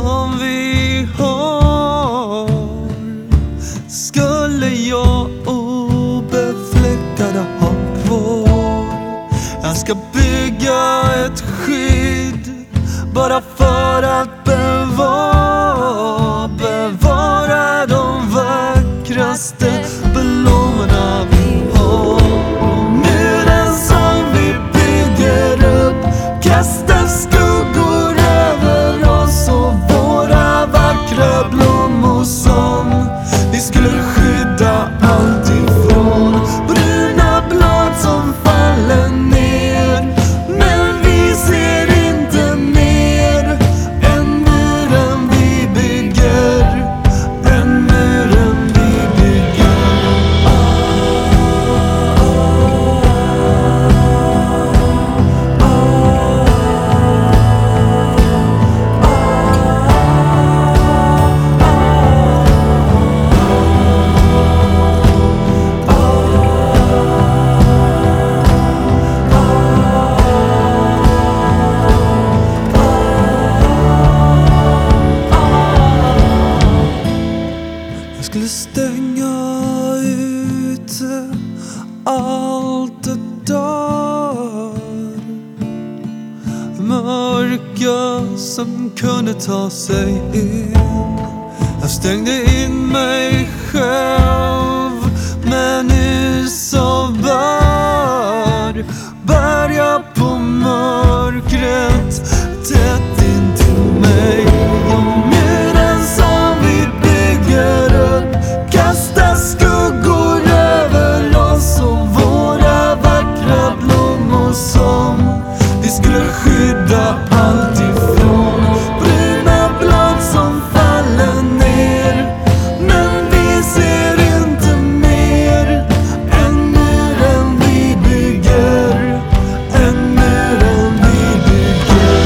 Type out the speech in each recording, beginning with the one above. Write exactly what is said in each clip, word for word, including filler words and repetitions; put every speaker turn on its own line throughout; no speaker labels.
som vi har skulle jag obefläckade ha kvar. Jag ska bygga ett skydd bara för att bevara, bevara de vackraste blommorna vi har. Och muren som vi bygger upp kastar skuggor över oss och våra vackra blommor som vi skulle skydda allt ifrån. Bruna blad som faller ner, men vi ser inte mer än muren vi bygger, än muren vi bygger. Jag skulle stänga ute allt det där mörka som kunde ta sig in. Jag stängde in mig själv, men nu så bär, bär jag på mörkret tätt intill mig. Och muren som vi bygger upp kastar skuggor över oss och våra vackra blommor som vi skulle skydda allt ifrån. Bruna blad som faller ner, men vi ser inte mer än muren vi bygger, än muren vi bygger.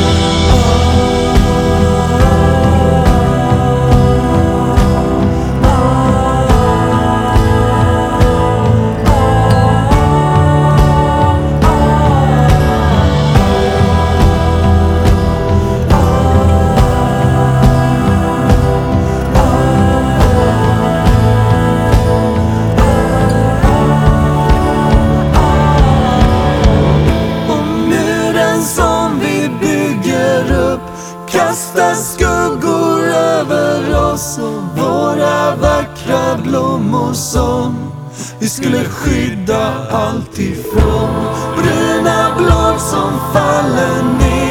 Som vi bygger upp kastar skuggor över oss och våra vackra blommor som vi skulle skydda allt ifrån. Bruna blad som faller ner,